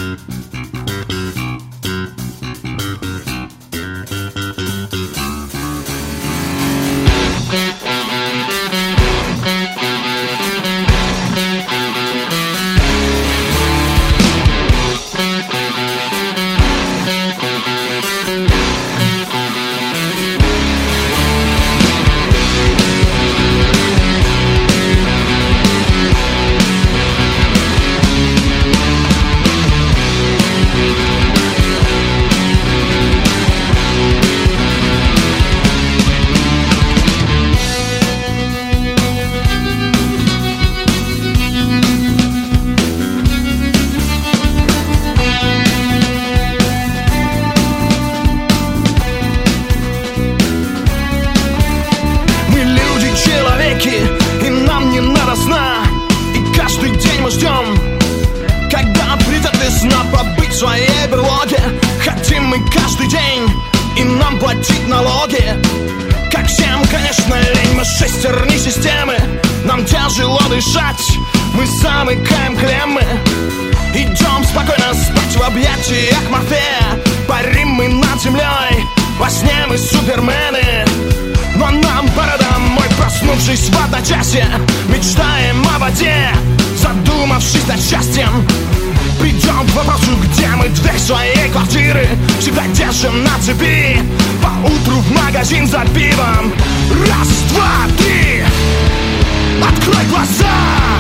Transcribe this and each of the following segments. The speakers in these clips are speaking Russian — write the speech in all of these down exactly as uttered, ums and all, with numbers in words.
Мечтаем о воде, задумавшись над счастьем. Придем к вопросу, где мы, дверь своей квартиры всегда держим на цепи. Поутру в магазин за пивом. Раз, два, три. Открой глаза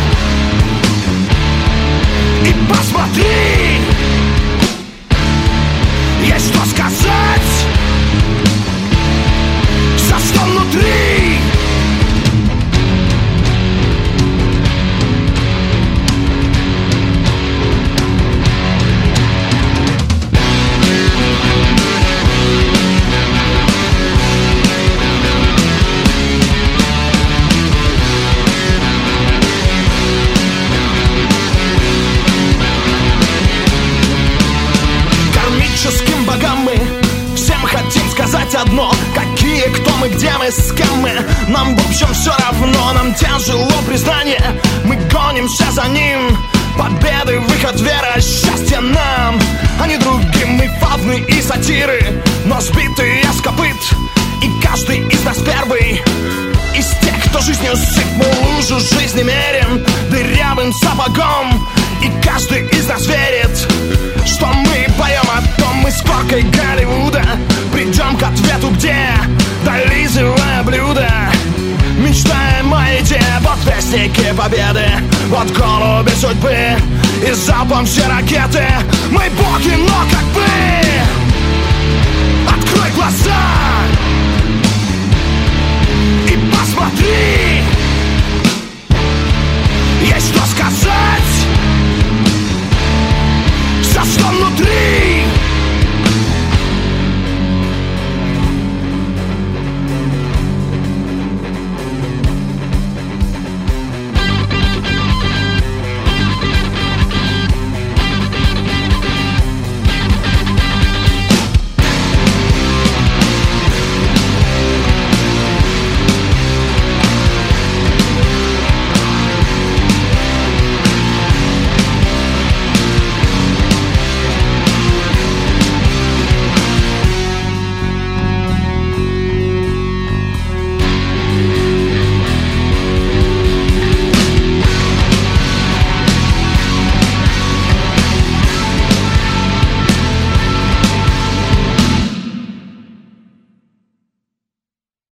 и посмотри. Есть что сказать, все, что внутри. Одно, какие, кто мы, где мы, с кем мы. Нам в общем все равно, нам тяжело признание. Мы гонимся за ним, победы, выход, вера, счастье нам, а не другим. Мы фавны и сатиры, но сбитые с копыт. И каждый из нас первый из тех, кто жизнью сыт. Мы лужу жизни мерим дырявым сапогом. И каждый из нас верит, что мы поем о том. Мы с коркой Голливуда придем к ответу, где долизывая блюдо. Мечтаем о еде, вот вестники победы, вот голуби судьбы и залпом все ракеты. Мы боги, но как бы открой глаза и посмотри. Есть что сказать,